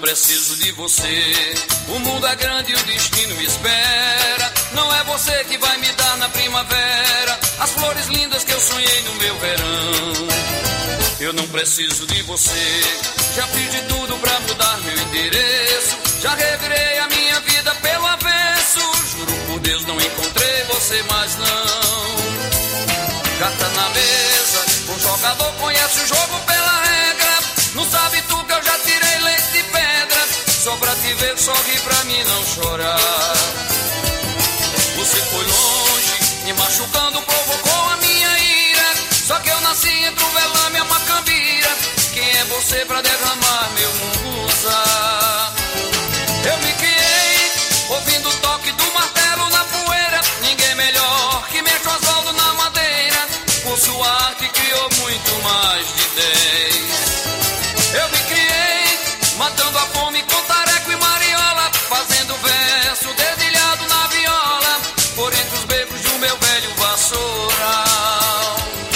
preciso de você. O mundo é grande e o destino me espera. Não é você que vai me dar na primavera as flores lindas que eu sonhei no meu verão. Eu não preciso de você. Já fiz de tudo pra mudar meu endereço. Já revirei a minha vida pelo avesso. Juro por Deus, não encontrei você mais não. Carta na mesa, o jogador conhece o jogo pela regra. Não sabe tu que eu já tirei leite de pedra. Só pra te ver, sorri pra mim não chorar. Você foi longe, me machucando, provocou a minha ira. Só que eu nasci entre o velame e a macambira. Quem é você pra derramar meu musa? Eu me criei, ouvindo o toque do martelo na poeira. Ninguém melhor que mexe o asfalto na madeira. Por sua arte criou muito mais de 10. Eu me criei, matando a fome com tareco e mariola. Fazendo verso dedilhado na viola. Por entre os becos do meu velho vassoural.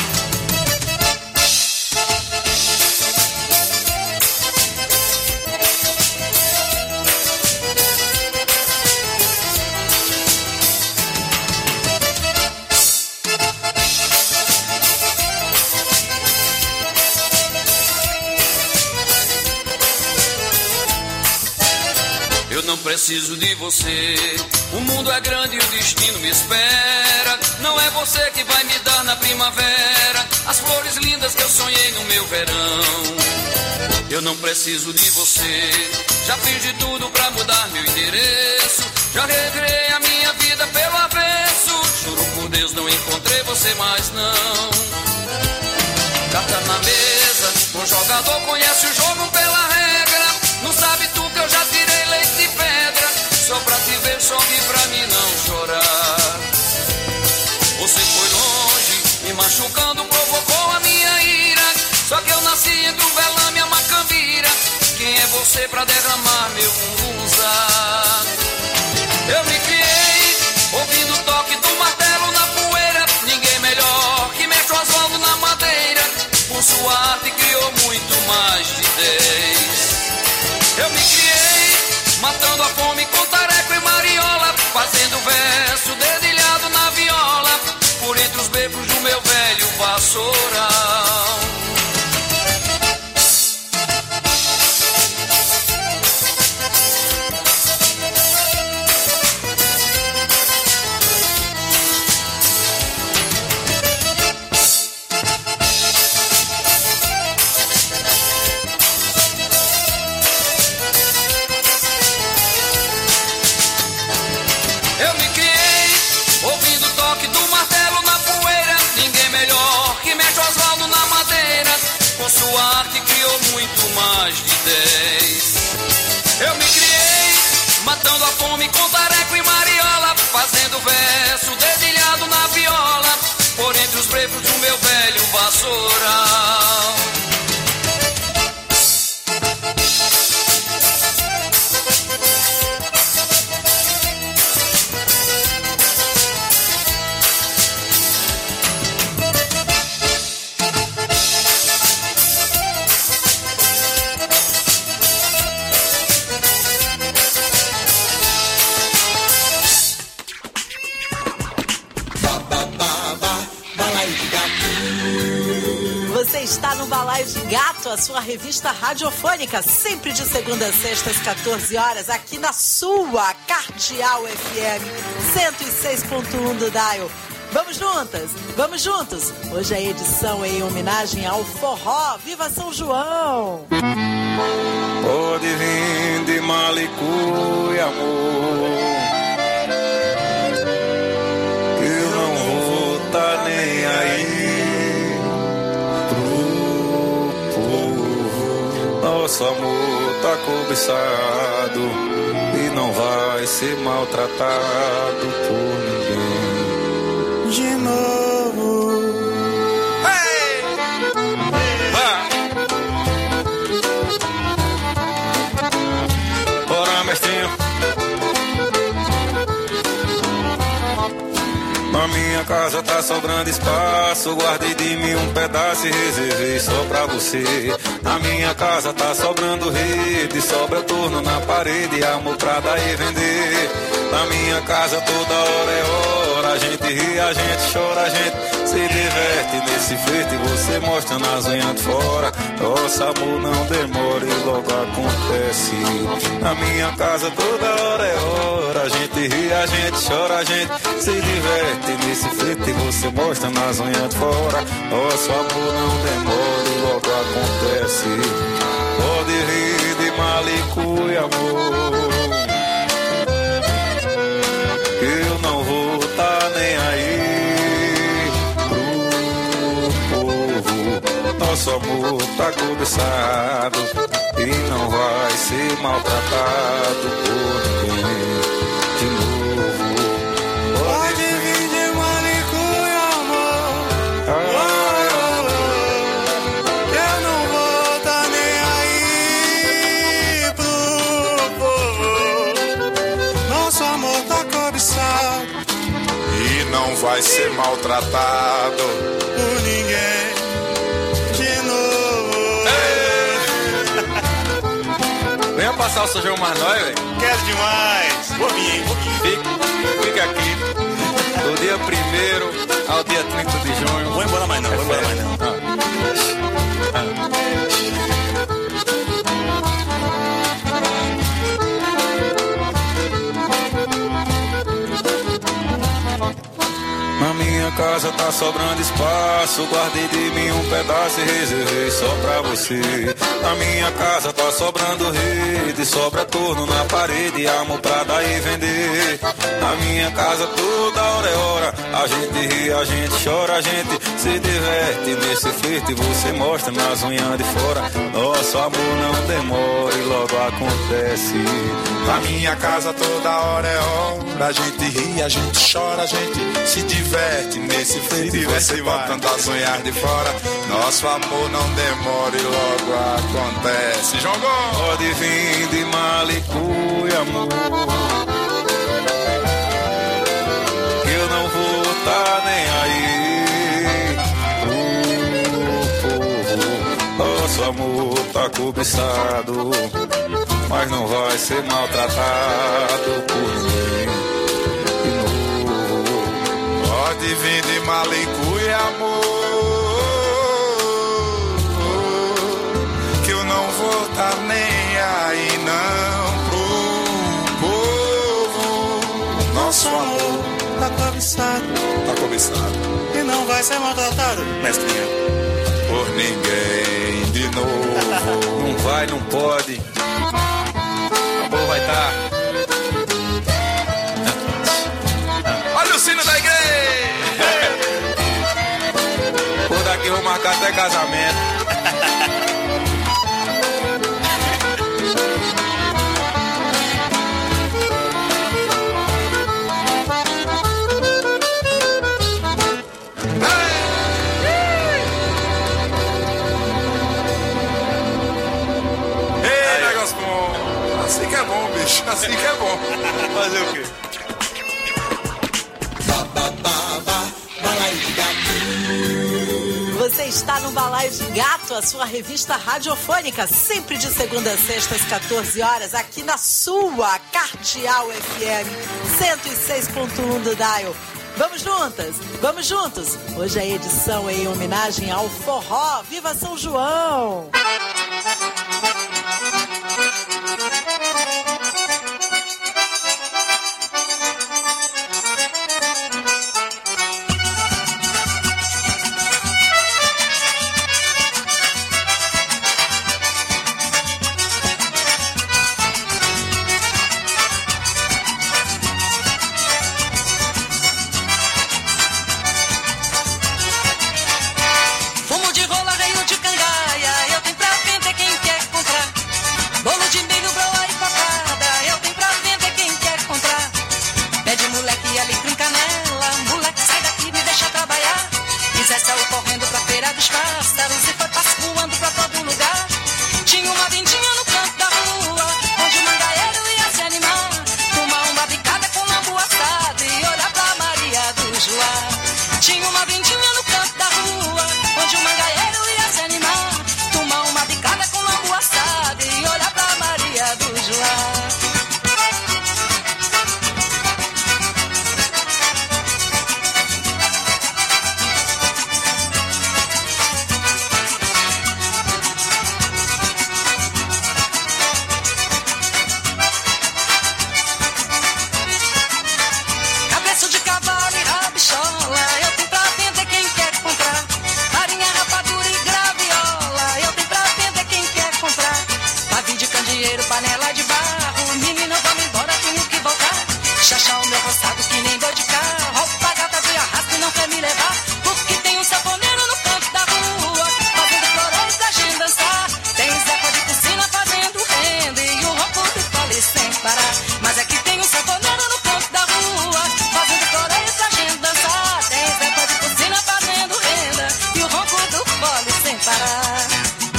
Eu não preciso de você. O mundo é grande e o destino me espera. Não é você que vai me dar na primavera as flores lindas que eu sonhei no meu verão. Eu não preciso de você. Já fiz de tudo pra mudar meu endereço. Já revirei a minha vida pelo avesso. Juro por Deus, não encontrei você mais não. Carta na mesa, o jogador conhece o jogo pela regra. Não sabe tu que eu já tirei leite de pedra. Só pra te ver, sorri pra mim não chorar. Você foi longe, me machucando, provocou a minha ira. Só que eu nasci entre o velame e a macambira. Quem é você pra derramar meu musa? Eu me criei, ouvindo o toque do martelo na poeira. Ninguém melhor que mexe o asfalto na madeira. Por sua arte criou muito mais de 10. Eu me criei, matando a fome com tareco e mariola. Fazendo verso dedilhado na viola. Por entre os becos do meu velho vassoural. Sua arte criou muito mais de 10. Eu me criei, matando a fome com tareco e mariola. Fazendo verso dedilhado na viola. Por entre os brecos do meu velho vassoural. Você está no Balaio de Gato, a sua revista radiofônica, sempre de segunda a sexta às 14 horas, aqui na sua Cardeal FM 106.1 do Dial. Vamos juntas, vamos juntos. Hoje a edição é em homenagem ao forró. Viva São João! Pode vir de Malicuia, amor, que eu não vou tá nem aí. Nosso amor tá cobiçado e não vai ser maltratado por ninguém de novo. Hey! Bora, mestrinho. Na minha casa tá sobrando espaço, guardei de mim um pedaço e reservei só pra você. Na minha casa tá sobrando rede, sobra torno na parede, amor pra dar e vender. Na minha casa toda hora é hora, a gente ri, a gente chora, a gente se diverte nesse feito e você mostra nas unhas de fora. Nosso amor não demora e logo acontece. Na minha casa toda hora é hora, a gente ri, a gente chora, a gente se diverte nesse feito e você mostra nas unhas de fora. Nosso amor não demora e logo acontece. Pode rir de malicuia, amor, eu não vou tá nem aí pro povo. Nosso amor tá cobiçado e não vai ser maltratado por ninguém de novo. Pode vir de malicuia, amor, eu não vou tá nem aí pro povo. Nosso amor tá cobiçado E não vai ser maltratado por ninguém de novo. Venha passar o São João mais nós, velho. Quero demais. Vou vir. Fica aqui do dia 1º ao dia 30 de junho. Vou embora mais não, vou embora mais não. Na minha casa tá sobrando espaço, guardei de mim um pedaço e reservei só pra você. Na minha casa tá sobrando rede, sobra torno na parede, amor pra dar e vender. Na minha casa toda hora é hora, a gente ri, a gente chora, a gente se diverte nesse flerte e você mostra nas unhas de fora. Nosso amor não demora e logo acontece. Na minha casa toda hora é hora, a gente ri, a gente chora, a gente se diverte nesse feito e você botando as unhas de fora. Nosso amor não demora e logo acontece. João Gomes! Pode vir de malicuia, amor, que eu não vou tá nem aí pro povo. Nosso amor tá cobiçado, mas não vai ser maltratado por ninguém de novo. Pode vir de malicuia, amor, que eu não vou tá nem aí não pro povo. Nosso amor Tá cobiçado tá cobiçado e não vai ser maltratado, mestrinha, por ninguém de novo. Não vai, não pode. Amor vai tá. Olha o sino da igreja! Por daqui vou marcar até casamento. Ei, negócio bom! Assim que é bom, bicho. Assim que é bom. Fazer o quê? Você está no Balaio de Gato, a sua revista radiofônica, sempre de segunda a sexta às 14 horas, aqui na sua Cardeal FM 106.1 do Dial. Vamos juntas, vamos juntos. Hoje a edição é em homenagem ao forró. Viva São João! Fumo de rola, veio de cangaia, eu tenho pra Tinha uma vendinha no canto da rua, onde o mangaeiro ia se animar, tomar uma bicada com lombo assado e olhar pra Maria do Joá. Panela de barro, menina, vamos embora, tenho que voltar. Chachar o meu roçado que nem boi de carro. Roupa gata de arrasto e não quer me levar, porque tem um sanfoneiro no canto da rua, fazendo floresta pra gente dançar. Tem Zeca de piscina fazendo renda e o ronco do fole sem parar. Mas aqui tem um sanfoneiro no canto da rua, fazendo floresta pra gente dançar. Tem Zeca de piscina fazendo renda e o ronco do fole sem parar.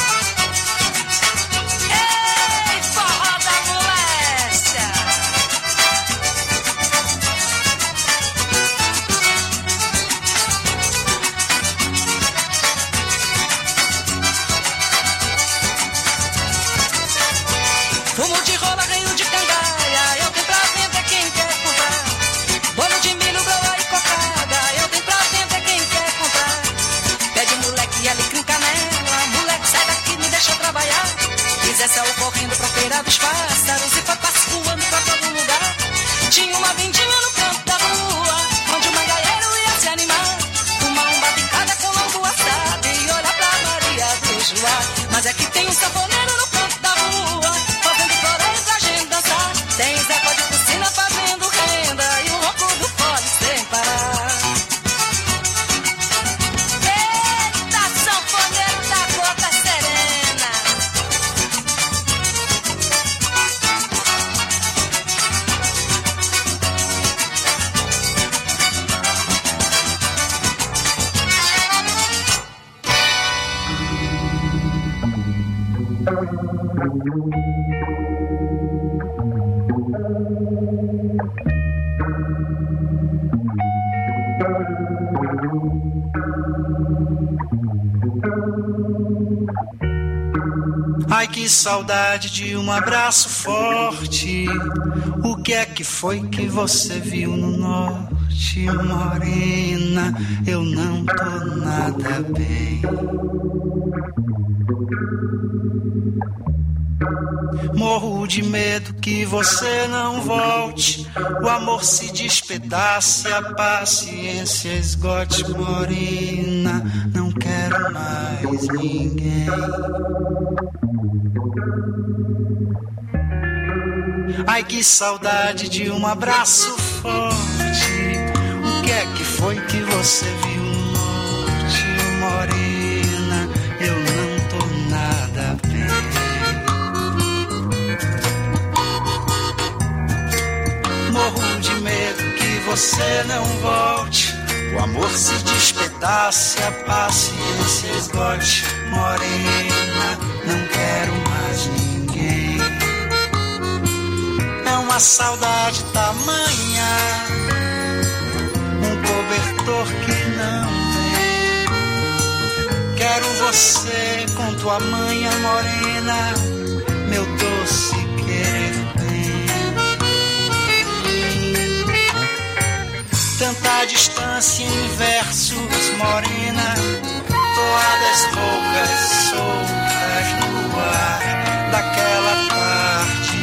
Fumo de rola, reio de cangaia, eu tenho pra vender quem quer comprar. Bolo de milho, broa e cocada, eu tenho pra vender quem quer comprar. Pede moleque, alecrim, canela, moleque sai daqui, me deixa trabalhar. Zé saiu correndo pra feira dos pássaros e foi pascoando pra todo lugar. Tinha uma vendinha no canto da rua, onde o mangaeiro ia se animar, tomar uma bicada com lombo assado e olhar pra Maria do Joá. Mas aqui tem um sanfoneiro no canto da rua, fazendo floresta pra gente dançar. Tem Zeca de piscina fazendo renda e o ronco do fole sem parar. Eita, sanfoneiro da gota serena. Ai, que saudade de um abraço forte. O que é que foi que você viu no norte, morena? Eu não tô nada bem. Morro de medo que você não volte, o amor se despedace, a paciência esgote, morena. Não quero mais ninguém. Ai, que saudade de um abraço forte. O que é que foi que você viu no norte, morena? Eu não tô nada bem. Morro de medo que você não volte, o amor se despedace, a paciência esgote, morena. Não quero mais ninguém. É uma saudade tamanha, um cobertor que não vem. Quero você com tua manha, morena, meu doce querer bem. Tanta distância em versos, morena, toadas loucas, soltas no ar daquela tarde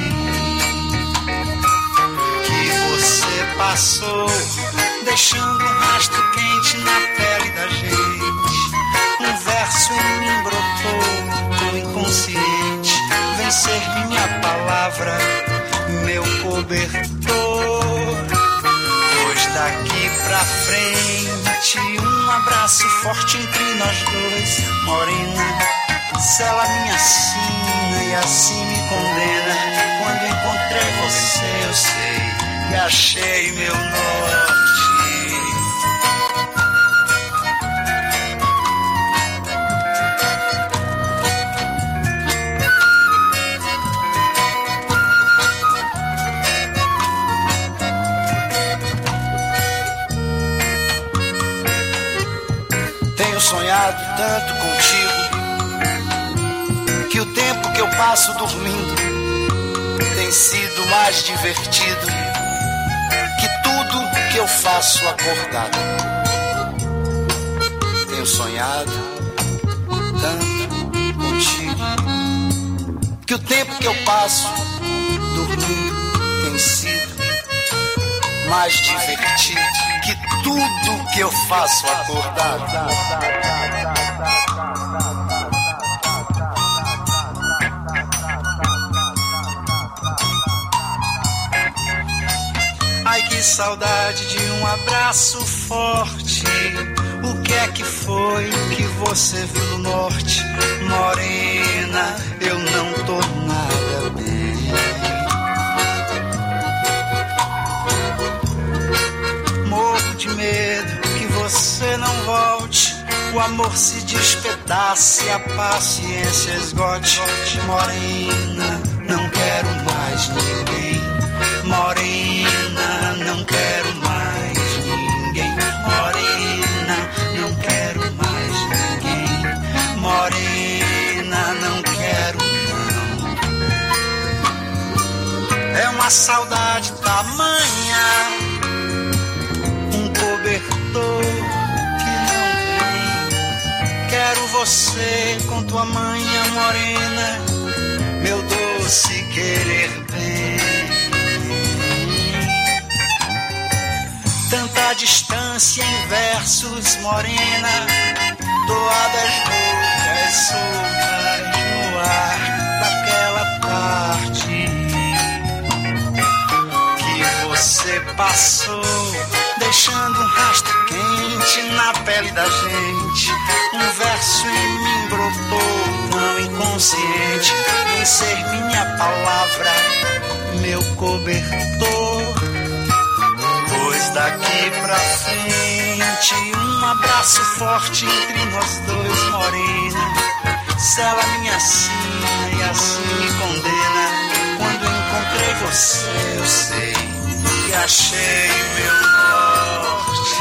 que você passou, deixando um rastro quente na pele da gente. Um verso me brotou no inconsciente, vem ser minha palavra, meu cobertor. Pois daqui pra frente um abraço forte entre nós dois, morena, sela minha sina e assim me condena. Quando encontrei você eu sei que achei meu norte. sonhado tanto contigo que o tempo que eu passo dormindo tem sido mais divertido que tudo que eu faço acordado. Tenho sonhado tanto contigo que o tempo que eu passo dormindo tem sido mais divertido que tudo que eu faço acordado. Ai, que saudade de um abraço forte. O que é que foi que você viu no norte? Morena, eu não tô nada bem. Morro de medo que você não volte. O amor se despedace, a paciência esgote. Morena, não quero mais ninguém. Morena, não quero mais ninguém. Morena, não quero mais ninguém. Morena, não quero não. É uma saudade tamanha, um cobertor que não vem. Quero você com tua manha morena, meu doce querer bem. Tanta distância em versos, morena, toadas loucas, soltas no ar daquela tarde que você passou, deixando um rastro quente na pele da gente. Um verso em mim brotou, tão inconsciente, em ser minha palavra, meu cobertor. Pois daqui pra frente, um abraço forte entre nós dois, morena. Sela minha sina e assim me condena. Quando encontrei você, eu sei que achei meu norte.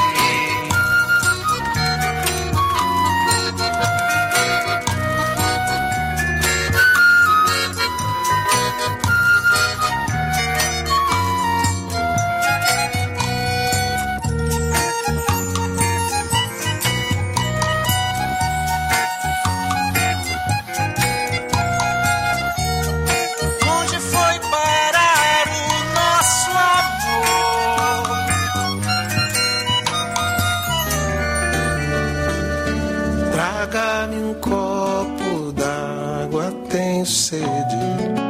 Traga-me um copo d'água, tenho sede,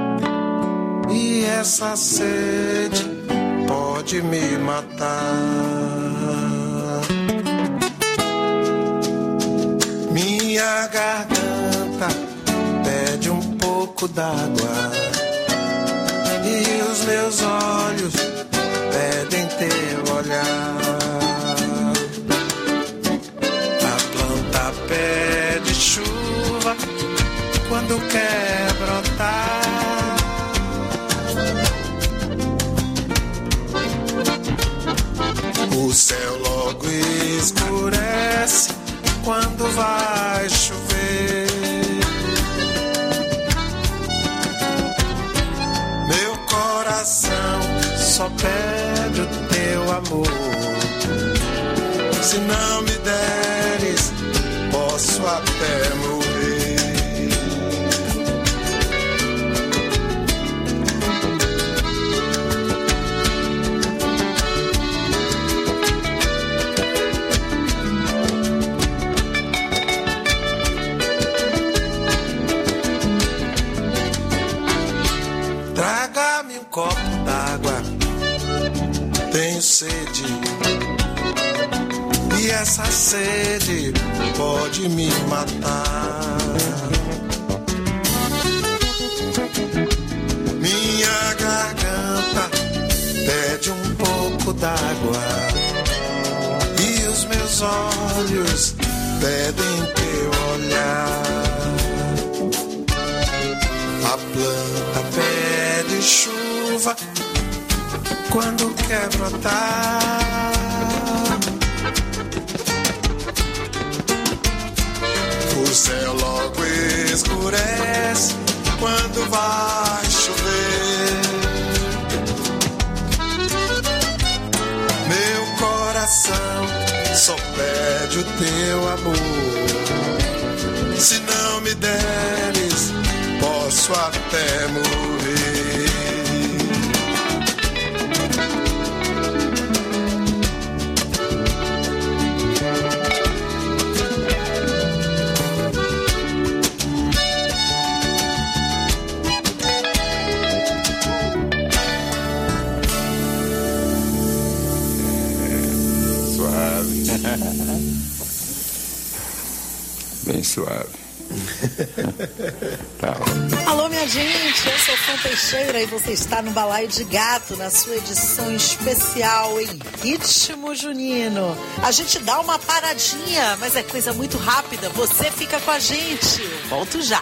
e essa sede pode me matar. Minha garganta pede um pouco d'água e os meus olhos pedem teu olhar. Pede chuva quando quer brotar. O céu logo escurece quando vai chover. Meu coração só pede o teu amor. Se não me deres, posso até morrer. Traga-me um copo d'água, tenho sede, e essa sede pode me matar. Minha garganta pede um pouco d'água e os meus olhos pedem teu olhar. A planta pede chuva quando quer brotar. céu logo escurece quando vai chover. Meu coração só pede o teu amor. Se não me deres, posso até morrer. Bem suave. Tá. Alô, minha gente, eu sou Fã Teixeira e você está no Balaio de Gato, na sua edição especial em ritmo junino. A gente dá uma paradinha, mas é coisa muito rápida. Você fica com a gente. Volto já.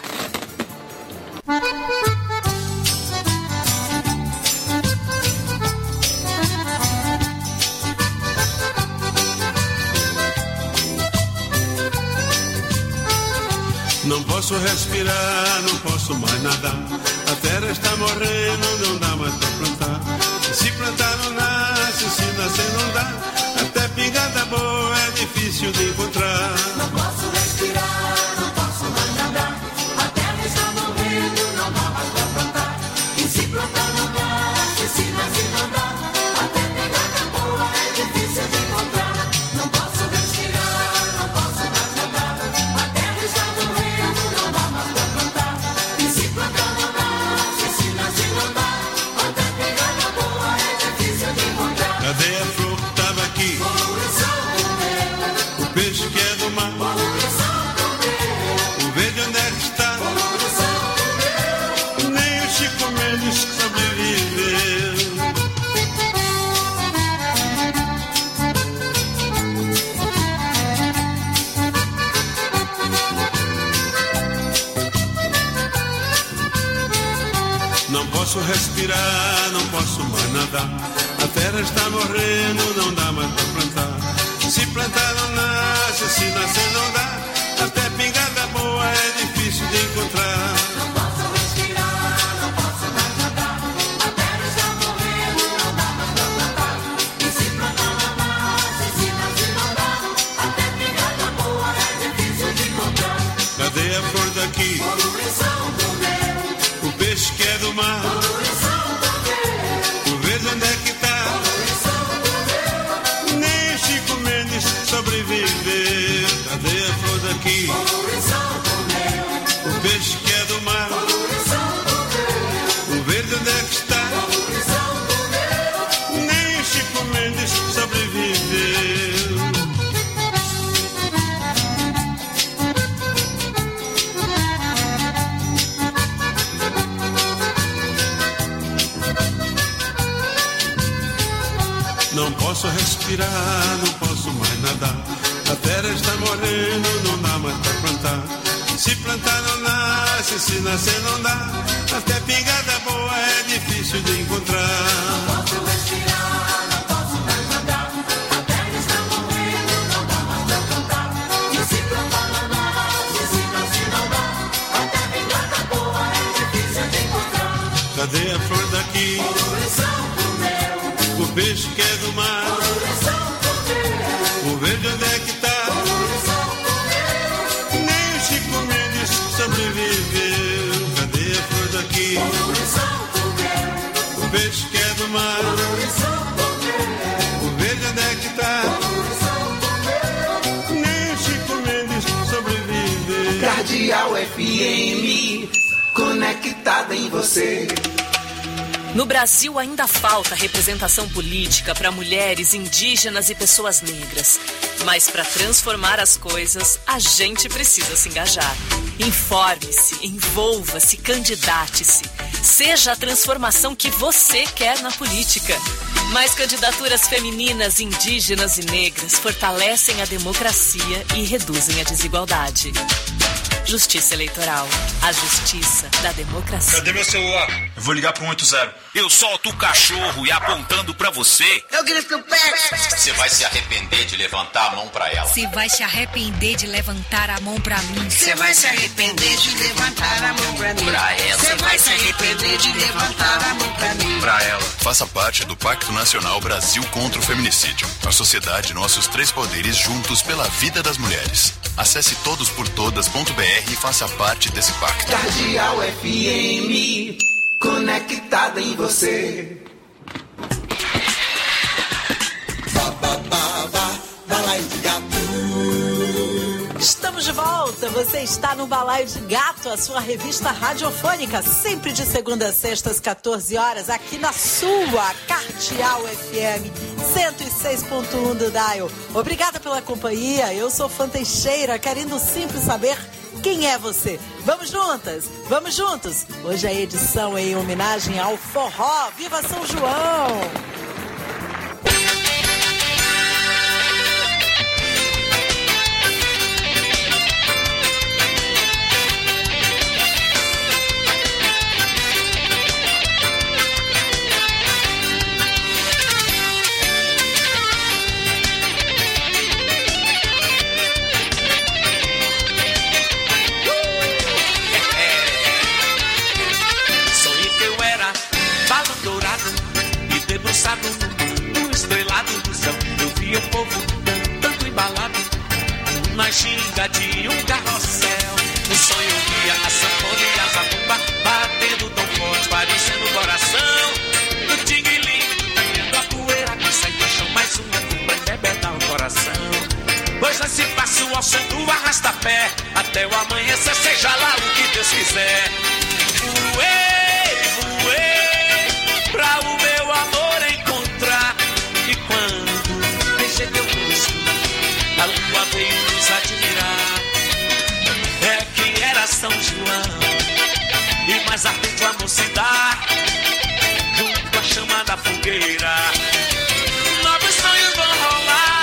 Não posso respirar, não posso mais nadar. A terra está morrendo, não dá mais pra plantar. Se plantar não nasce, se nascer não dá. Até pingada boa é difícil de encontrar. Não posso respirar, não posso mais nadar. A terra está morrendo, não dá mais pra plantar. E se plantar não nasce, se nascer não dá. Até pingada boa é difícil de encontrar. Não posso respirar, não posso mais nadar. A terra está morrendo, não dá mais pra plantar. E se plantar não nasce, se nascer não dá. Até pingada boa é difícil de encontrar. Cadê a flor que tava aqui? O peixe que é do mar. O verde onde é que está? Nem o Chico Mendes sobreviveu. Não posso respirar, não posso mais nadar. A terra está morrendo, não dá mais pra plantar. Se plantar não nasce, se nascer não dá. Até pingada boa é difícil de encontrar. Não posso respirar, não posso mais nadar. A terra está morrendo, não dá mais pra plantar. E se plantar não nasce, se nascer não dá. Até pingada boa é difícil de encontrar. Cadê a flor daqui? Poluição do meu, O peixe que é do mar. poluição do meu, O verde onde é que tá? poluição do meu, Nem o Chico Mendes sobreviveu. Cadê a flor daqui? poluição do meu, O peixe que é do mar. poluição do meu, O verde onde é que está? poluição do meu. Nem o Chico Mendes sobreviveu. Não posso respirar, não posso mais nadar. A terra está morrendo, não dá mais pra plantar. Se plantar não nasce, se nascer não dá. Até pingada boa é difícil de encontrar. Posso respirar, não posso mais nadar. A terra está morrendo, não dá mais pra plantar. E se plantar não nasce, se nascer não dá. Até pingada boa é difícil de encontrar. Cadê a flor daqui? Poluição do meu, O peixe que é do mar. poluição do meu, O verde onde é que tá? poluição do meu, Nem o Chico Mendes sobreviveu. Cadê a flor daqui? poluição do meu, O peixe que é do mar. poluição do meu, O verde onde é que tá? poluição do meu. Nem o Chico Mendes sobreviveu. Cardeal FM, conectada em você. No Brasil ainda falta representação política para mulheres, indígenas e pessoas negras. Mas para transformar as coisas, a gente precisa se engajar. Informe-se, envolva-se, candidate-se. Seja a transformação que você quer na política. Mais candidaturas femininas, indígenas e negras fortalecem a democracia e reduzem a desigualdade. Justiça Eleitoral. A justiça da democracia. Cadê meu celular? Eu vou ligar pro 180. Eu solto o cachorro e apontando pra você. Eu grito no pé. Você vai se arrepender de levantar a mão pra ela. Você vai se arrepender de levantar a mão pra mim. Você vai se arrepender de levantar a mão pra mim. Pra ela. Você vai se arrepender de levantar a mão pra mim. Pra ela. Faça parte do Pacto Nacional Brasil contra o Feminicídio. A sociedade, nossos três poderes juntos pela vida das mulheres. Acesse todosportodas.br e faça parte desse pacto. Cardeal FM, conectada em você. Balaio de Gato. Estamos de volta. Você está no Balaio de Gato, a sua revista radiofônica, sempre de segunda a sexta às 14 horas, aqui na sua Cardeal FM 106.1 do Dial. Obrigada pela companhia. Eu sou Fã Teixeira, querendo sempre saber quem é você. Vamos juntas, vamos juntos. Hoje a edição é em homenagem ao forró. Viva São João! No estrelado do céu, eu via o povo tanto embalado na ginga de um carrossel. No sonho eu via a sanfona e a zabumba batendo tão forte, parecendo o coração do tinguilim. A poeira que sai do chão, mais uma tumba embebeda o coração. Pois nesse passo ao som do arrasta-pé, até o amanhecer, seja lá o que Deus quiser. Pra o meu amor encontrar. E quando deixei teu rosto, a lua veio nos admirar. É que era São João, e mais ardente a mocidade, junto à chama da fogueira, novos sonhos vão rolar.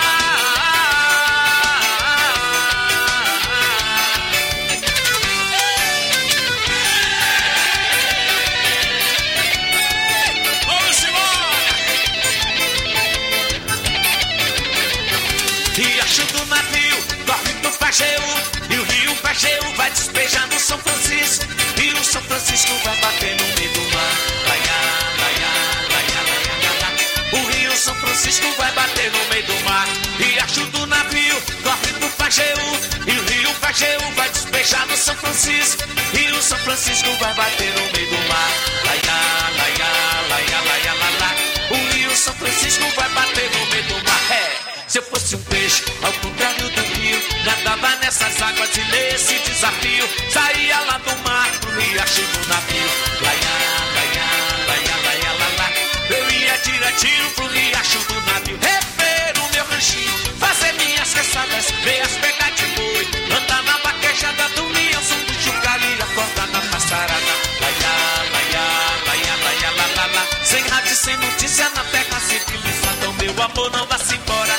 Do navio, corre do Pajeú, e o rio Pajeú vai despejar no São Francisco, e o São Francisco vai bater no meio do mar. Laiá, laiá, laiá, laiá, laiá. O rio São Francisco vai bater no meio do mar. Riacho do navio, corre do Pajeú, e o rio Pajeú vai despejar no São Francisco, e o São Francisco vai bater no meio do mar. Laiá, laiá, laiá, laiá, laiá. O rio São Francisco vai bater no meio do mar. Se eu fosse um peixe, ao contrário do rio, nadava nessas águas e nesse desafio, saía lá do mar pro riacho do navio. Laiá, laiá, laiá, laiá, laiá. Eu ia direitinho pro riacho do navio, rever o meu ranchinho, fazer minhas caçadas, ver as pegas de boi, andar na vaquejada, dormir ao som do chocalho e acordar na passarada. Laiá, laiá, laiá, laiá, laiá, laiá. Sem rádio, sem notícia, na terra civilizada, o meu amor não vá-se embora.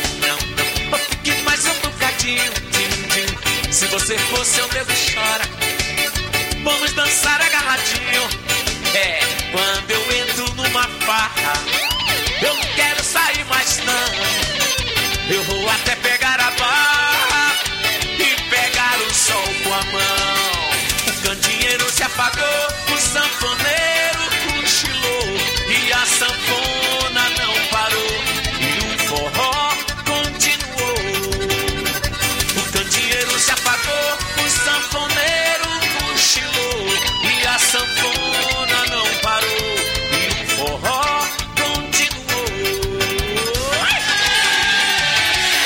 Se você for seu dedo chora, vamos dançar agarradinho. É, quando eu entro numa farra, eu não quero sair mais não. Eu vou até pegar a barra e pegar o sol com a mão. O candeeiro se apagou, o sanfoneiro cochilou, e a sanfona não parou, e o forró se apagou, o sanfoneiro cochilou, e a sanfona não parou, e o forró continuou.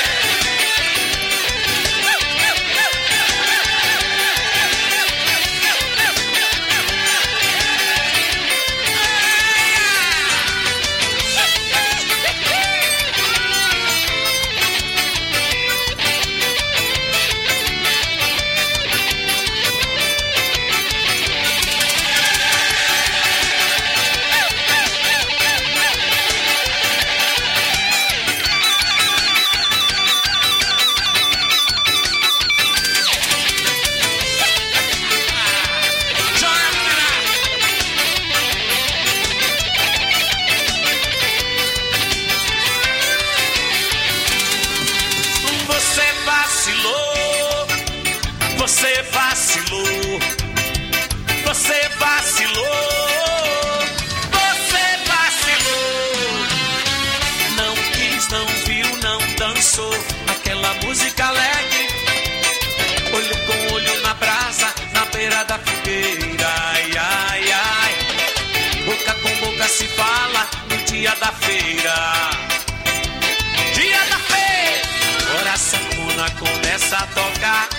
dia. Dia da feira, agora a sanfona começa a tocar.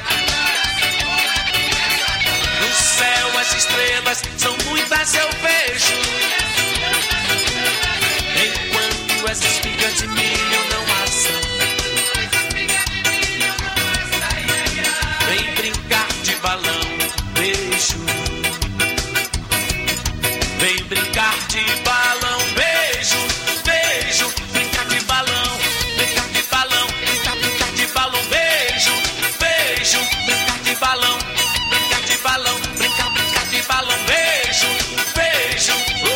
No céu as estrelas são muitas, eu vejo. Enquanto as espigas de milho não assam, vem brincar de balão, beijo. Vem brincar de balão, beijo, beijo. Brincar de balão, brincar de balão. Brincar de balão, beijo, beijo. Brincar de balão, brincar de balão. Brincar de balão, beijo, beijo.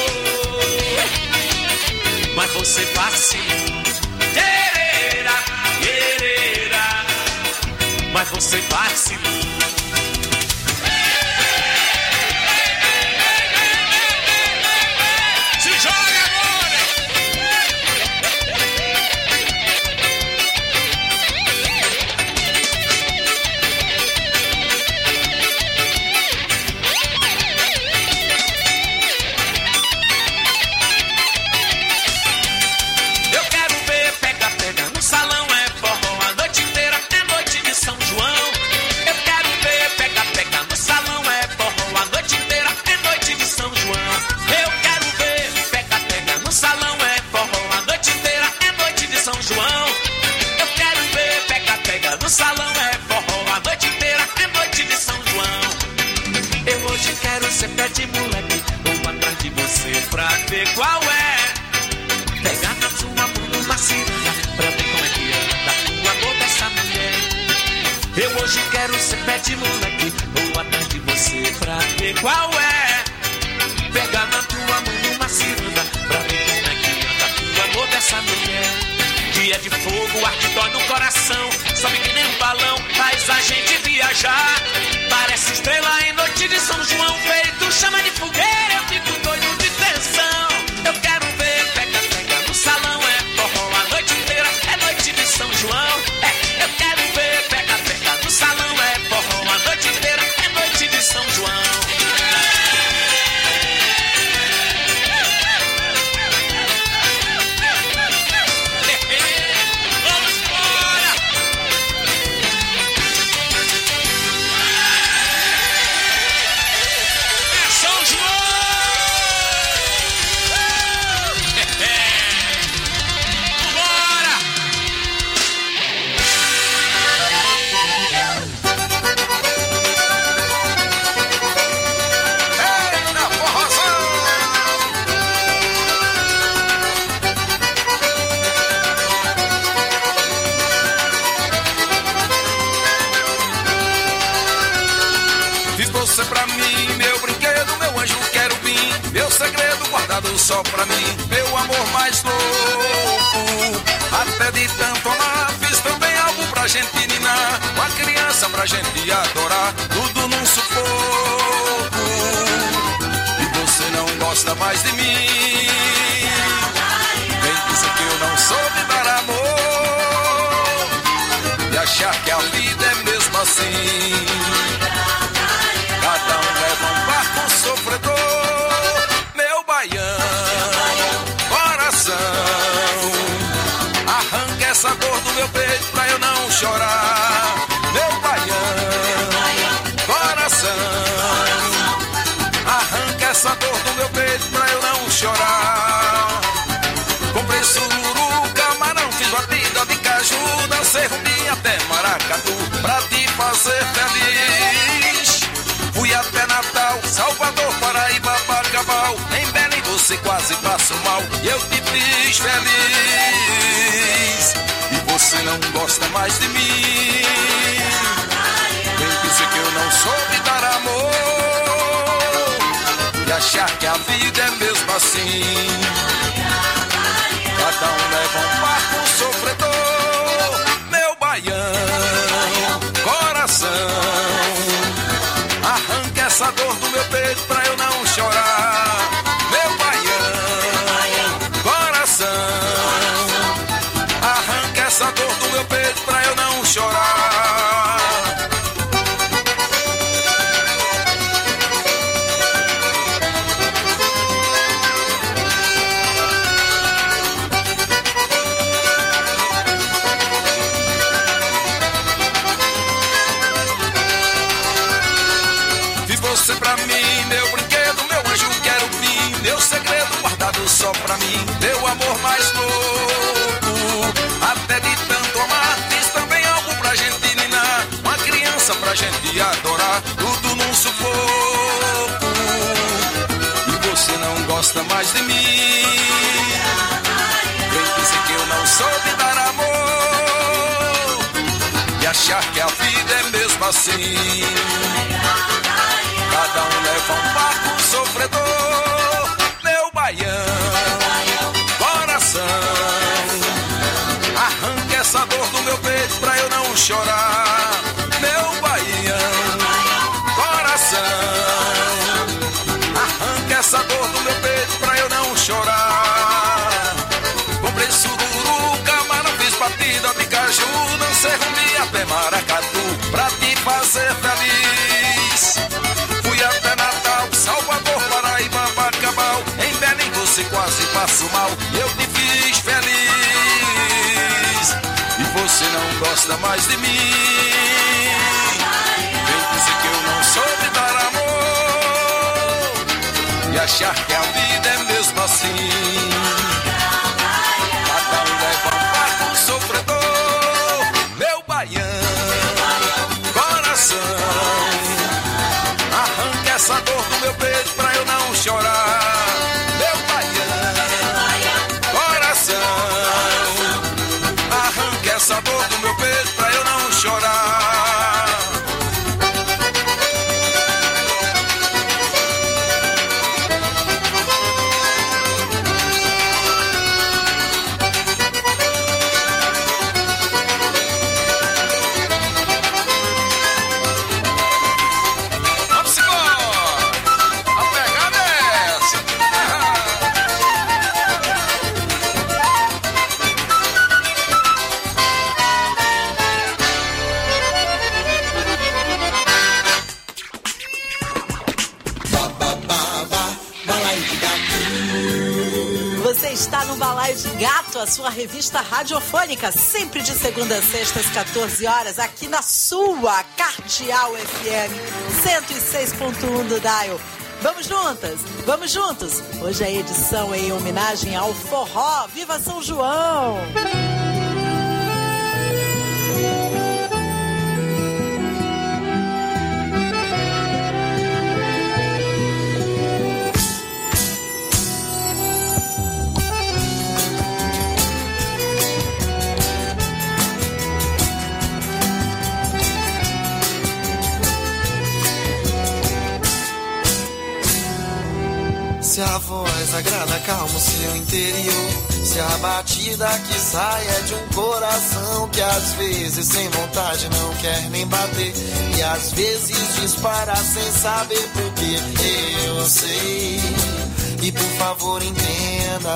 Oh. Mas você vacilou, guerreira, guerreira. Mas você vacilou. Qual é? Pegar na sua mão numa ciranda pra ver como é que anda o amor dessa mulher. Eu hoje quero ser pé de moleque, vou atrás de você pra ver qual é. Pegar na tua mão numa ciranda pra ver como é que anda o amor dessa mulher. Dia de fogo, ar que dói no coração, sobe que nem um balão, faz a gente viajar. Parece estrela em noite de São João, feito chama de fogueira, eu fico doido de tensão. Eu quero ver, pega, pega no salão, é forró a noite inteira, é noite de São João. É, eu quero ver, pega, pega no salão, é forró a noite inteira, é noite de São João. Só pra mim, meu amor mais louco. Até de tanto amar, fiz também algo pra gente ninar. Uma criança pra gente adorar, tudo num sufoco. E você não gosta mais de mim, vem dizer que eu não soube dar amor e achar que a vida é mesmo assim. Cada um leva um barco sofredor, meu baião, coração. Arranca essa dor do meu peito pra eu não chorar, meu baião, coração. Arranca essa dor do meu peito pra eu não chorar. Comprei sururu, camarão, fiz batida de caju, dancei rumbi até Maracatu pra te fazer feliz. Fui até Natal, Salvador, Paraíba, Bacabal. Em Belém você quase passou mal e eu te fiz feliz. E você não gosta mais de mim, vem dizer que eu não soube dar amor e achar que a vida é mesmo assim. Cada um leva um barco sofredor, meu baião, coração. Arranca essa dor do meu peito pra eu não chorar, meu baião, coração. Arranca essa dor do meu peito pra eu não chorar. pra mim teu amor mais louco. Até de tanto amar, fiz também algo pra gente ninar, uma criança pra gente adorar, tudo num sufoco. E você não gosta mais de mim, vem dizer que eu não soube dar amor e achar que a vida é mesmo assim. Cada um leva um barco sofredor, meu baião, coração. Arranca essa dor do meu peito pra eu não chorar, meu baião, coração. Arranca essa dor do meu peito pra eu não chorar. Comprei sururuca, mas não fiz batida de caju, dancei rumbi até maracatu pra te fazer feliz. Fui até Natal, Salvador, Paraíba, Bacabal, em Belém você quase passou mal, eu te fiz feliz. E você não gosta mais de mim, vem dizer que eu não soube dar amor e achar que a vida é mesmo assim. Cada um leva um barco sofredor, meu baião, coração. Arranca essa dor do meu peito pra eu não chorar, meu baião, coração. Arranca essa dor do meu peito pra eu não chorar. Você está no Balaio de Gato, a sua revista radiofônica, sempre de segunda a sexta às 14 horas, aqui na sua Cardeal FM 106.1 do Dial. Vamos juntas? Vamos juntos? Hoje a edição é em homenagem ao forró. Viva São João! Se a voz agrada, calma o seu interior. Se a batida que sai é de um coração que às vezes sem vontade não quer nem bater, e às vezes dispara sem saber porquê. Eu sei, e por favor entenda.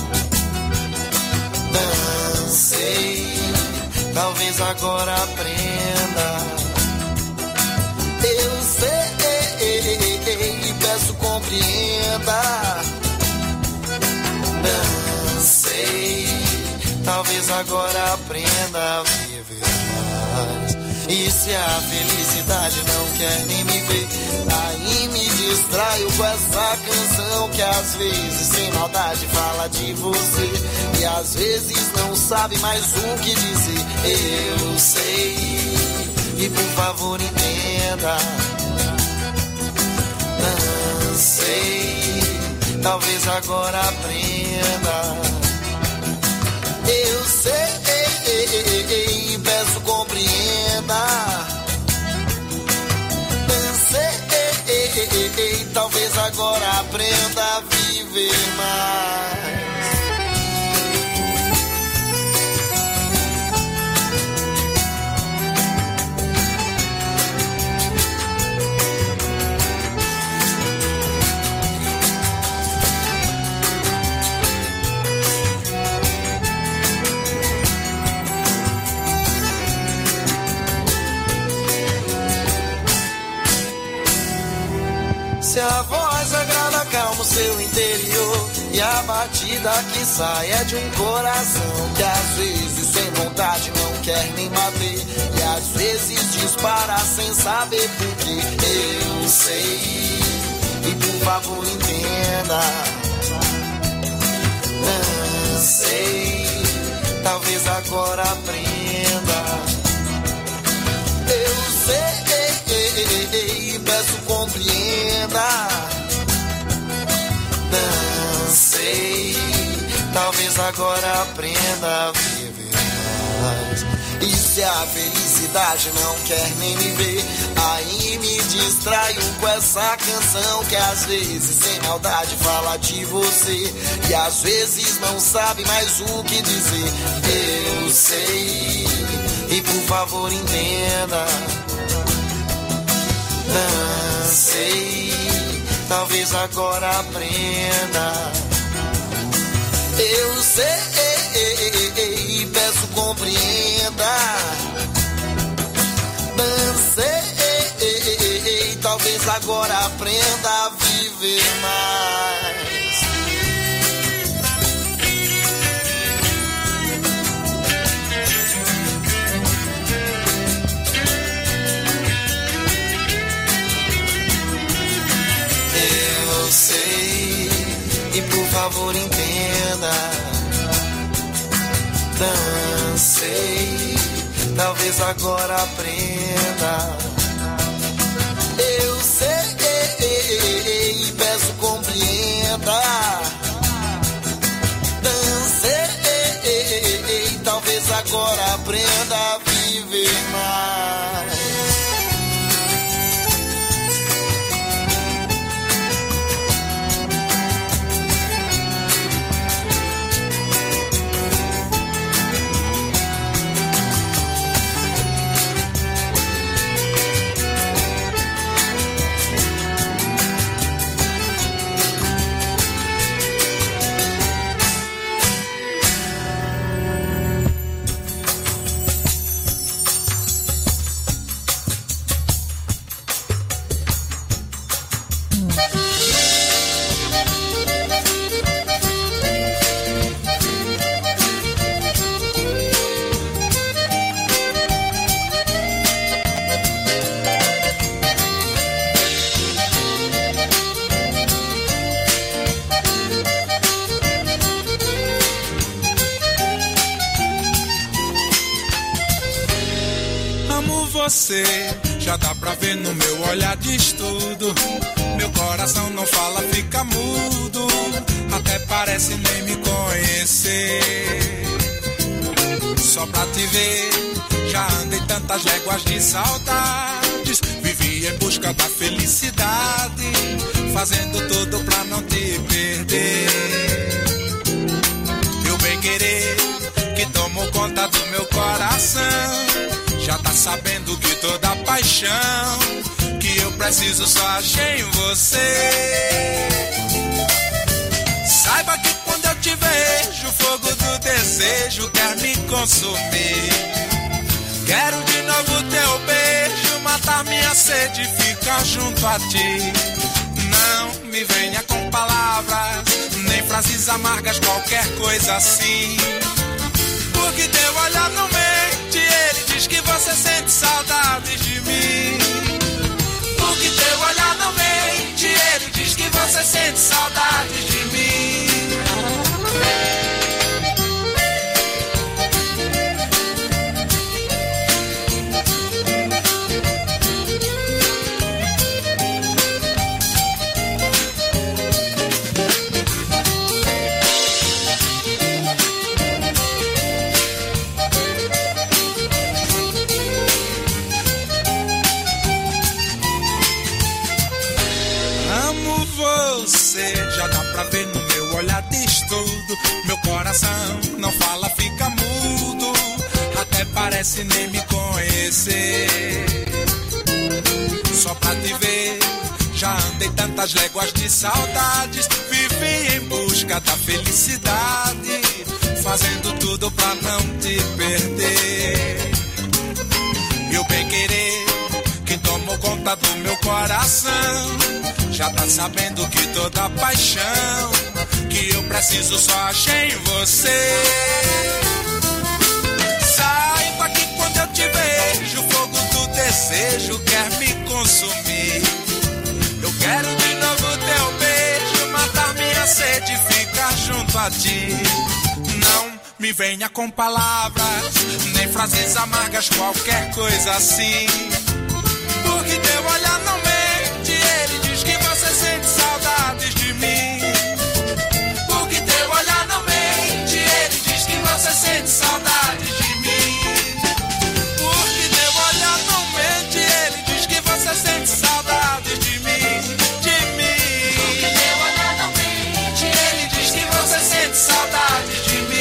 Dancei, talvez agora aprenda. Eu sei, e peço compreenda. Dancei, talvez agora aprenda a viver mais. E se a felicidade não quer nem me ver, aí me distraio com essa canção que às vezes sem maldade fala de você, e às vezes não sabe mais o que dizer. Eu sei, e por favor entenda. Dancei, talvez agora aprenda. Eu sei, peço compreenda. Dancei, talvez agora aprenda a viver mais. Se a voz agrada, calma o seu interior, e a batida que sai é de um coração que às vezes sem vontade não quer nem bater, e às vezes dispara sem saber porquê. Eu sei, e por favor entenda. Não sei, talvez agora aprenda. Eu sei, peço compreenda. Não sei, talvez agora aprenda a viver mais. E se a felicidade não quer nem me ver, aí me distraio com essa canção que às vezes sem maldade fala de você e às vezes não sabe mais o que dizer. Eu sei, e por favor entenda. Não sei, talvez agora aprenda. Eu sei, peço compreenda. Dancei, talvez agora aprenda a viver mais. Eu sei, e por favor entenda. Dancei, talvez agora aprenda. Eu sei, peço compreenda. Dancei, talvez agora aprenda a viver mais. Você já dá pra ver no meu olhar de estudo. Meu coração não fala, fica mudo. Até parece nem me conhecer. Só pra te ver, já andei tantas léguas de saudades. Vivi em busca da felicidade, fazendo tudo pra não te perder. Meu bem querer, que tomou conta do meu coração, já tá sabendo que toda paixão que eu preciso só achei em você. Saiba que quando eu te vejo, o fogo do desejo quer me consumir. Quero de novo teu beijo, matar minha sede e ficar junto a ti. Não me venha com palavras, nem frases amargas, qualquer coisa assim. Porque teu olhar não mente, ele diz que você sente saudades de mim. Porque teu olhar não mente, ele diz que você sente saudades de mim. Já dá pra ver no meu olhar de estudo. Meu coração não fala, fica mudo. Até parece nem me conhecer. Só pra te ver, já andei tantas léguas de saudades. Vivi em busca da felicidade, fazendo tudo pra não te perder. Meu bem querer, que tomou conta do meu coração, já tá sabendo que toda paixão que eu preciso só achei em você. Saiba que quando eu te vejo, o fogo do desejo quer me consumir. Eu quero de novo teu beijo, matar minha sede e ficar junto a ti. me venha com palavras, nem frases amargas, qualquer coisa assim. Porque teu olhar não mente, ele diz que você sente saudades de mim. Porque teu olhar não mente, ele diz que você sente saudades de mim. Porque teu olhar não mente, ele diz que você sente saudades de mim, de mim. Porque teu olhar não mente, ele diz que você sente saudades de mim.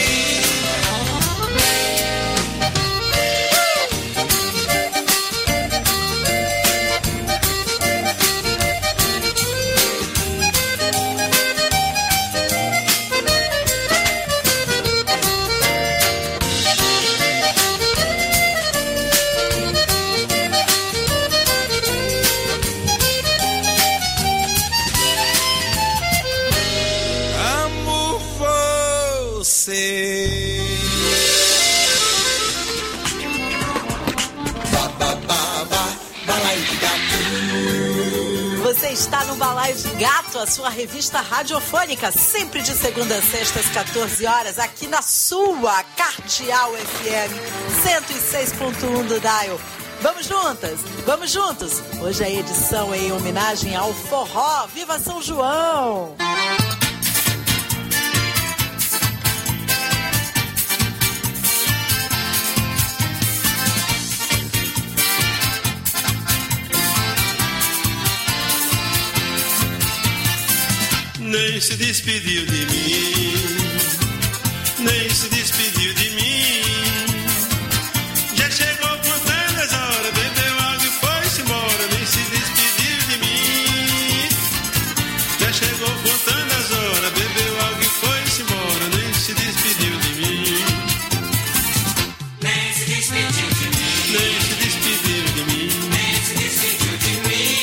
Você está no Balaio de Gato, a sua revista radiofônica, sempre de segunda a sexta às 14 horas, aqui na sua Cardeal FM 106.1 do Dial. Vamos juntas, vamos juntos. Hoje a edição é em homenagem ao forró. Viva São João! Nem se despediu de mim, nem se despediu de mim. Já chegou contando as horas, bebeu água e foi-se embora. Nem se despediu de mim. Já chegou contando as horas, bebeu água e foi-se embora. Nem se despediu de mim. Nem se despediu de mim. Nem se despediu de mim. Nem se despediu de mim.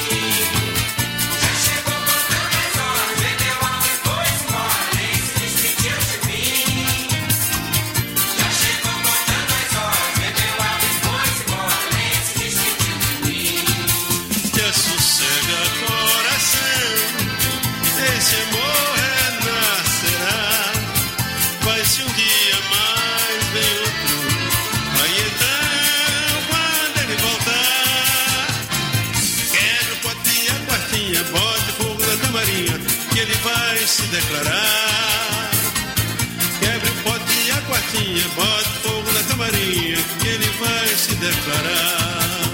Se declarar, quebre o pote e a quartinha, bote fogo na camarinha, que ele vai se declarar.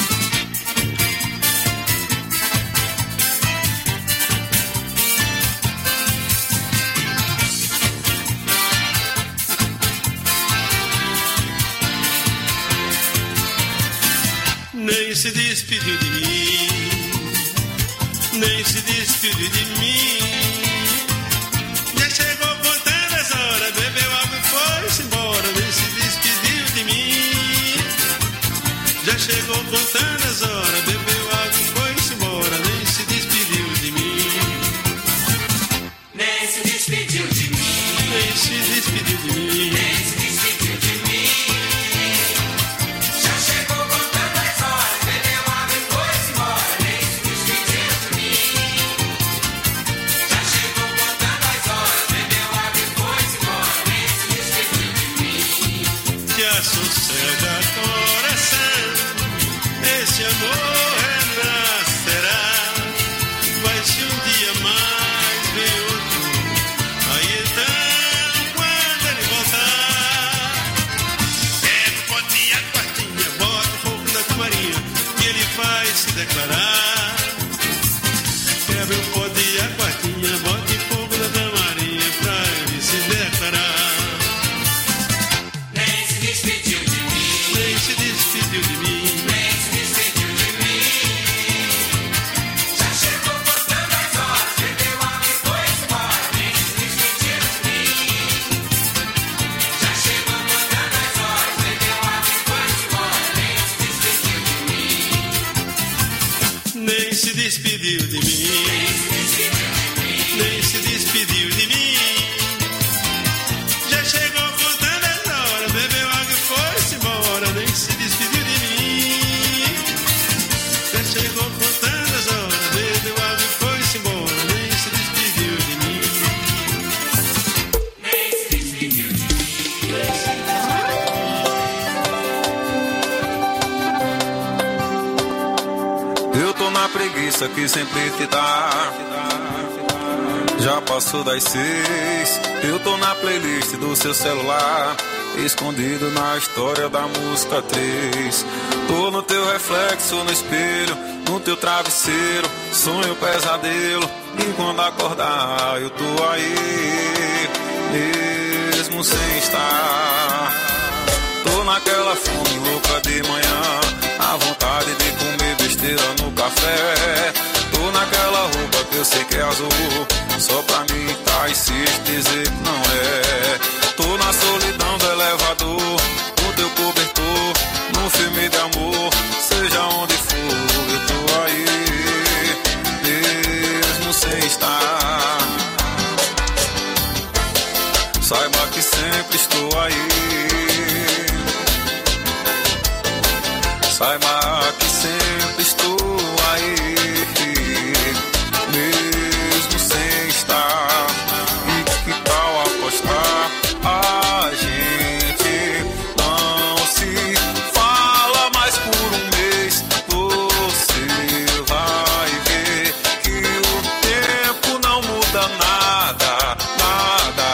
Nem se despediu de mim, nem se despediu de mim. Chegou contando as horas, bebeu água e foi-se embora, nem se despediu de mim. Já chegou contando as horas, bebeu água e foi-se embora, nem se despediu de mim. Nem se despediu de mim. Nem se despediu de mim. Nem se despediu de mim. Já chegou contando as horas, bebeu água e foi-se embora, nem se despediu de mim. Já chegou contando as horas, bebeu água e foi-se embora, nem se despediu de mim. Já sossega coração, esse amor renascerá. Vai se um dia mais ver outro, aí então quando ele voltar, quebra o pote e a quartinha, bota fogo na camarinha, que ele vai se declarar. Quebra o pote e a quartinha, bota fogo na camarinha, pra ele se declarar. Nem se despediu de mim. Nem se despediu de mim. Nem se despediu de mim. Já chegou contando as horas, bebeu água e foi-se embora, nem se despediu de mim. Já chegou contando as horas, bebeu água e foi-se embora, nem se despediu de mim. Nem se despediu de mim. Nem se despediu de mim. Já chegou contando as horas, bebeu água e foi-se embora, nem se despediu de mim. Já chegou contando as horas, bebeu água e foi-se embora, nem se despediu de mim. Nem se despediu de mim. na preguiça que sempre te dá. Já passou das 6, eu tô na playlist do seu celular, escondido na história da música 3. Tô no teu reflexo no espelho, no teu travesseiro, sonho pesadelo. E quando acordar eu tô aí, mesmo sem estar. Tô naquela fome louca de manhã, a vontade de comer besteira no café. Tô naquela roupa que eu sei que é azul, só pra mim tá e se dizer que não é. Tô na solidão do elevador, no teu cobertor, no filme de amor, seja onde for, eu tô aí, mesmo sem estar. Saiba que sempre estou aí. Saiba que sempre estou aí, mesmo sem estar. E que tal apostar? A gente não se fala mais por um mês. Você vai ver que o tempo não muda nada, nada,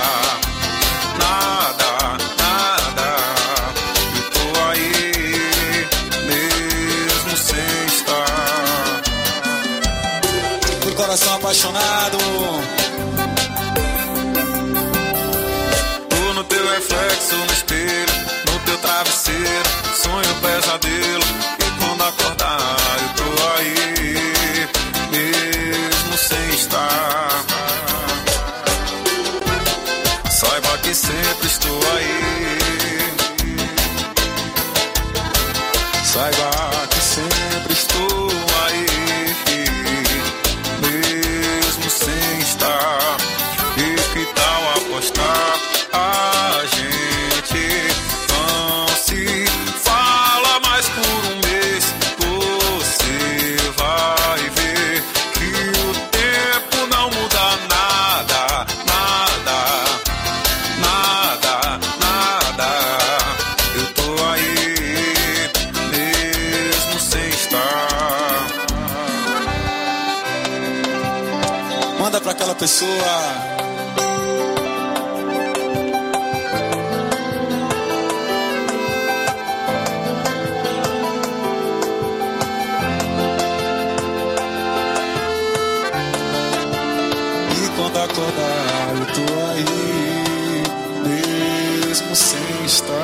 nada, nada. Eu tô aí, mesmo sem estar. Por coração apaixonado, tô no teu reflexo no espelho, no teu travesseiro, sonho pesadelo. E quando acordar eu tô aí, mesmo sem estar. Saiba que sempre estou aí. Saiba que sempre estou aí, mesmo sem estar. E que tal apostar? A gente não se fala mais por um mês. Você vai ver que o tempo não muda nada, nada, nada, nada. Eu tô aí, mesmo sem estar. manda pra aquela pessoa. Quando acordar eu tô aí, mesmo sem estar.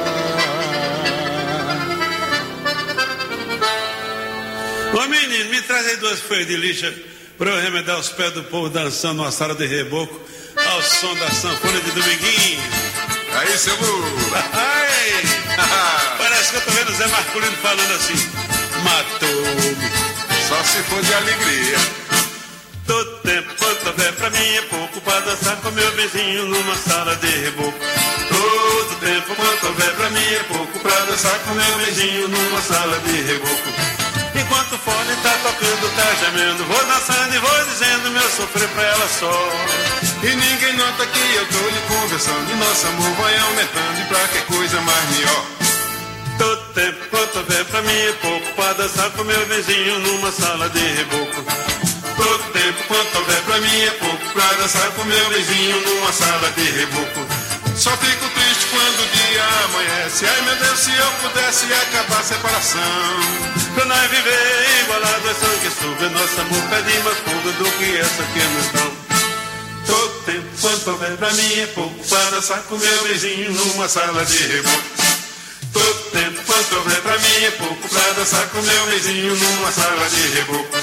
Ô menino, me traz aí 2 folhas de lixa pra eu remedar os pés do povo dançando numa sala de reboco ao som da sanfona de Dominguinho. Aí, seu Lula. Parece que eu tô vendo o Zé Marculino falando assim: matou-me. Só se for de alegria. Todo tempo quanto houver pra mim é pouco pra dançar com meu vizinho numa sala de reboco. Todo tempo quanto houver pra mim é pouco pra dançar com meu vizinho numa sala de reboco. Enquanto o fone tá tocando, tá gemendo, vou dançando e vou dizendo meu sofrer pra ela só. E ninguém nota que eu tô lhe conversando e nosso amor vai aumentando e pra que coisa mais melhor. Todo tempo quanto houver pra mim é pouco pra dançar com meu vizinho numa sala de reboco. Todo tempo quanto houver pra mim é pouco pra dançar com meu vizinho numa sala de reboco. Só fico triste quando o dia amanhece. Ai meu Deus, se eu pudesse acabar a separação. Pra nós viver igualado é sanguessuga, nosso amor pede mais fuga do que essa questão. Todo tempo quanto houver pra mim é pouco pra dançar com meu vizinho numa sala de reboco. Todo tempo quanto houver pra mim é pouco pra dançar com meu vizinho numa sala de reboco.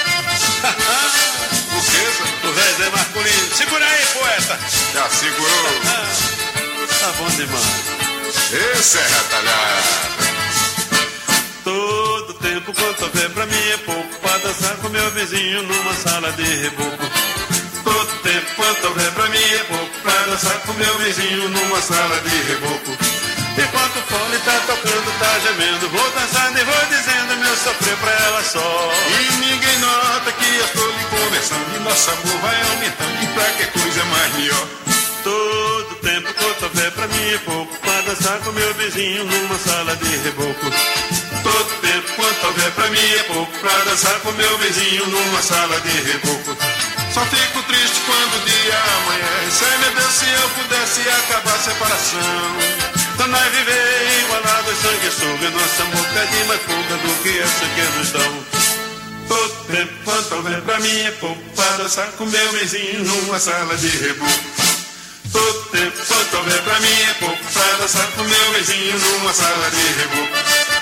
O que? O velho Zé Marculino. Segura aí, poeta. Já segurou. Tá bom demais. Esse é retalhado. Todo tempo quanto houver pra mim é pouco pra dançar com meu vizinho numa sala de reboco. Todo tempo quanto houver pra mim é pouco pra dançar com meu vizinho numa sala de reboco. Enquanto o fone tá tocando, tá gemendo, vou dançando e vou dizendo meu sofrer pra ela só. E ninguém nota que eu tô lhe conversando e nosso amor vai aumentando e pra que coisa mais melhor. Todo tempo quanto houver pra mim é pouco pra dançar com meu vizinho numa sala de reboco. Todo tempo quanto houver pra mim mim é pouco pra dançar com meu vizinho numa sala de reboco. Só fico triste quando o dia amanhece. Ai meu Deus, se eu pudesse acabar a separação. Pra nós viver igualados, sanguessuga. Nosso amor pede mais fuga do que essa que nos dão. Todo tempo quanto houver pra mim é pouco pra dançar com meu vizinho numa sala de reboco. Todo tempo quanto houver pra mim é pouco pra dançar com meu vizinho numa sala de reboco.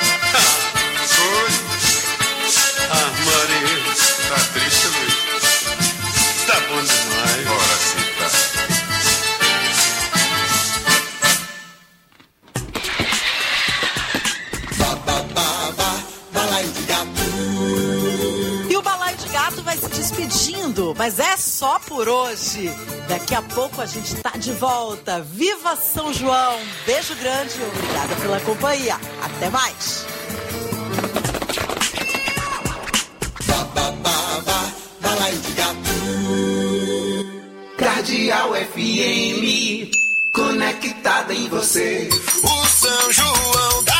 Maria, tá triste, Luiz? Tá bom demais. Ora sim, tá. Balaio de Gato. E o Balaio de Gato vai se despedindo, mas é só por hoje. Daqui a pouco a gente tá de volta. Viva São João! Beijo grande e obrigada pela companhia. Até mais. Balaio de Gato. Cardeal FM, conectada em você. O São João